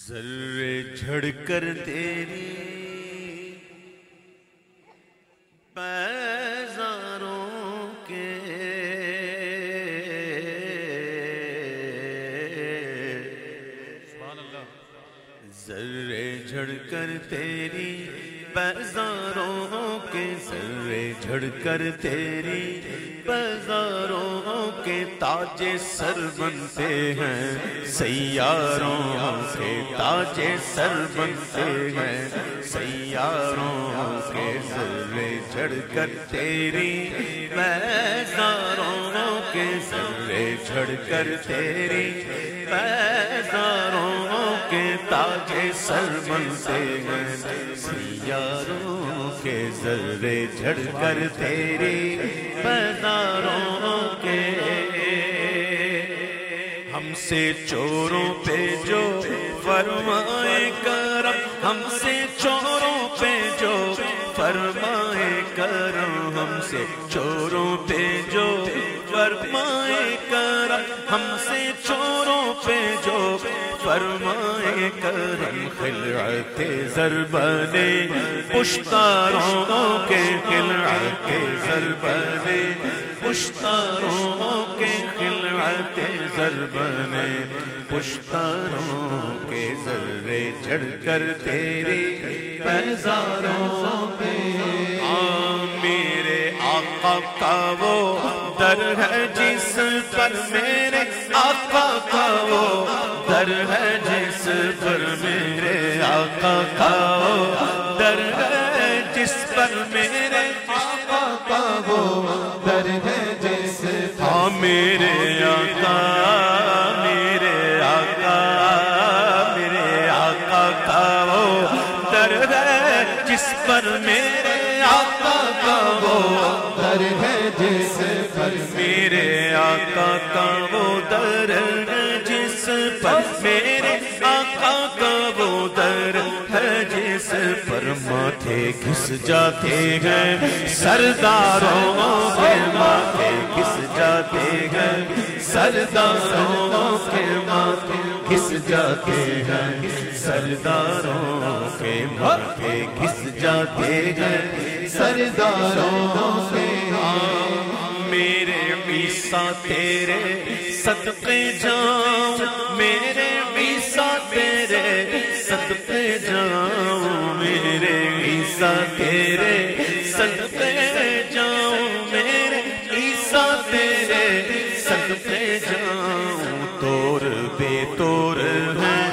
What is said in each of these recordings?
ذرے جھڑ کر تیری پیزاروں کے ذرے جھڑ کر تیری پیزاروں کے ذرے جھڑ کر تیری پیزاروں کے تاج سر بنتے ہیں سیاروں کے تاج سر بنتے ہیں سیاروں کے ذرے جھڑ کر تیری پیزاروں کے ذرے جھڑ کر تیری پیزاروں کے تاج سر بنتے ہیں سیاروں کے ذرے جھڑ کر تیری پیزاروں کے ہم سے چوروں پہ جو فرمائے کرم ہم سے چوروں پہ جو فرمائے کرم ہم سے چوروں پہ جو فرمائے کرم ہم سے چوروں پہ جو فرمائے کرم خلعت زر بنے پشتاروں کے خلعت زر بنے پشتاروں کے خلعت زر بنے پشتاروں کے ذرے جھڑ کر تیری پیزاروں پہ میرے آقا کا وہ در ہے جس پر میرے آقا کا وہ در ہے جس پر میرے آقا کا وہ در ہے جس پر میرے آقا کا وہ در ہے جس پر میرے آقا میرے آقا میرے آقا کا وہ در ہے جس پر میرے آقا کا وہ در ہے جس پر میرے آقا کا وہ در ہے جس پر میرے آقا کا وہ در ہے جس پر ماتھے گھس جاتے ہیں سرداروں کے ماتھے گھس جاتے ہیں سرداروں کے ماتھے گھس جاتے ہیں سرداروں کے ماتھے گھس جاتے ہیں سرداروں کے میرے عیسیٰ تیرے صدقے جاؤں میرے عیسیٰ تیرے صدقے جاؤں میرے عیسیٰ تیرے صدقے جاؤں میرے عیسیٰ تیرے صدقے جاؤں توڑ بے توڑ ہیں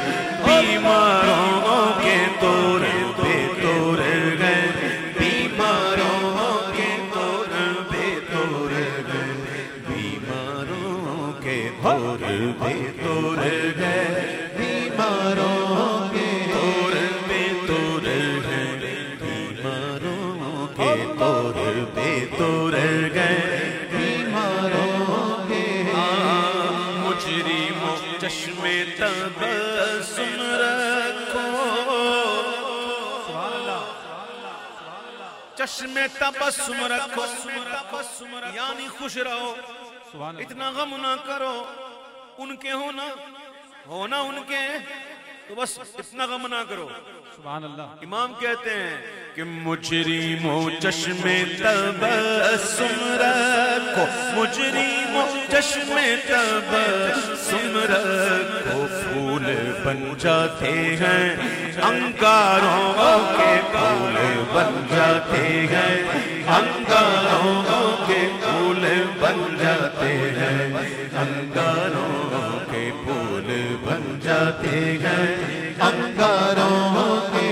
بیماروں کے توڑ بے توڑ ہیں بیماروں کے توڑ بے توڑ ہیں بیماروں کے توڑ بے توڑ ہیں بیماروں کے توڑ بے توڑ ہیں بیماروں کے توڑ بے توڑ ہیں بیماروں کے مجرموں چشم تبسم رکھو چشم تبسم رکھو یعنی خوش رہو اتنا غم نہ کرو ان کے ہونا ان کے تو بس اتنا غم نہ کرو سبحان اللہ امام کہتے ہیں کہ مجرموں چشم تبسم رکھو مجرموں چشم تبسم رکھو پھول بن جاتے ہیں انگاروں کے پھول بن جاتے ہیں انگاروں کے پھول بن جاتے ہیں انگاروں کے پھول بن جاتے ہیں انگاروں کے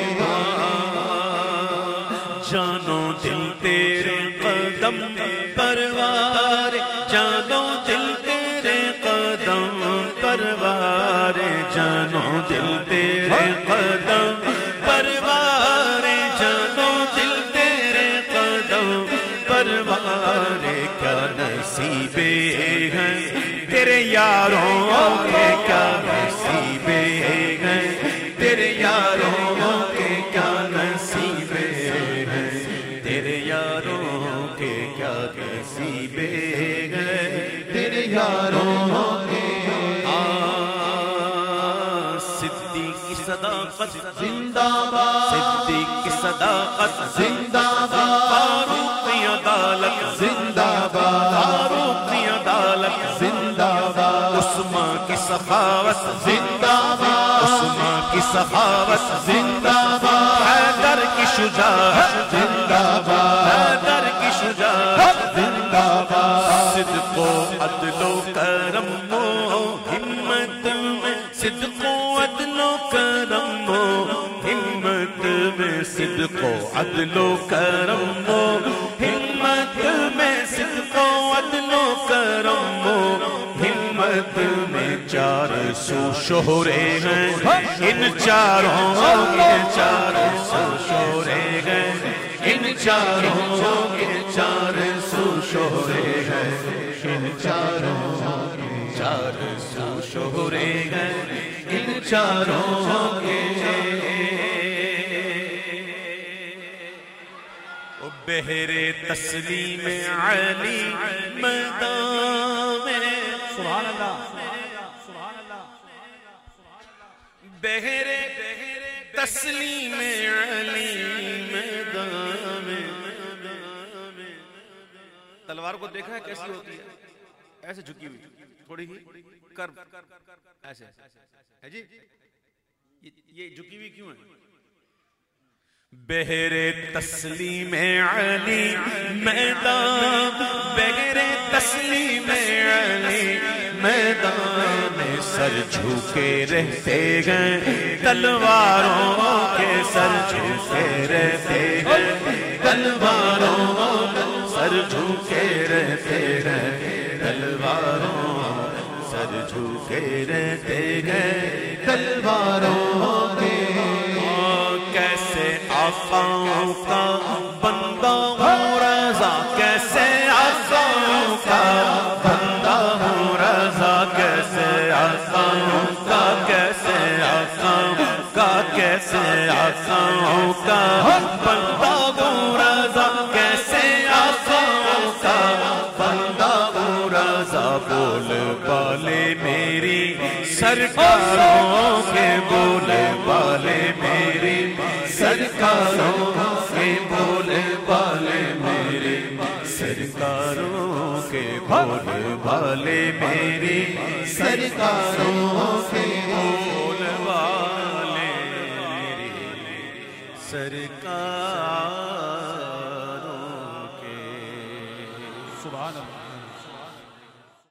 جانو دل تیرے قدم پروار جانو دل تیرے قدم پروار جانو دل تیرے قدم پروار جانو دل تیرے قدم پروار کیا نصیبے ہیں تیرے یاروں کے کیا نصیبے ہیں تیرے یاروں کے کیا نصیبے ہیں تیرے یاروں کے کیا نصیبے ہیں تیرے یاروں کے کی صداقت زندہ باد، صدیق کی صداقت زندہ باد، فاروق کی عدالت زندہ باد، فاروق کی عدالت زندہ باد، عثمان کی سخاوت زندہ باد، عثمان کی سخاوت زندہ باد، حیدر کی شجاعت زندہ باد، حیدر کی شجاعت زندہ باد، صدق و عدل و کرم و ہمت میں صدق و عدل و کرم و ہمت میں صدق و عدل و کرم و ہمت میں صدق و عدل و کرم و ہمت میں چار سو شہرے ہیں ان چاروں کے چار سو شہرے ہیں ان چاروں کے چار سو شہرے ہیں ان چاروں چار سو شہرے ہیں ان چاروں کے بہرے تسلیم علی میدان میں سبحان اللہ، بہرے تسلیم علی میدان میں تلوار کو دیکھا ہے کیسی ہوتی ہے؟ ایسے جھکی ہوئی تھوڑی ہی کرب ایسے ہے جی، یہ جھکی ہوئی کیوں ہے؟ بہرے تسلیم علی میدان، بہرے تسلیم علی میدان میں سر جھوکے رہتے ہیں تلواروں کے سر جھوکے رہتے ہیں تلواروں سر جھوکے رہتے ہیں تلواروں سر جھوکے رہتے ہیں تلواروں کے کیسے آقاؤں کا بندہ ہوں رضا کیسے آقاؤں کا بندہ ہوں رضا کیسے آقاؤں کا کیسے آقاؤں کا کیسے آقاؤں کا بندہ ہوں رضا کیسے آقاؤں کا بندہ ہوں رضا بول بالے میری سرکاروں کے بولے بالے میری سرکاروں کے بولے بالے میرے سرکاروں کے بولے بالے میری سرکاروں کے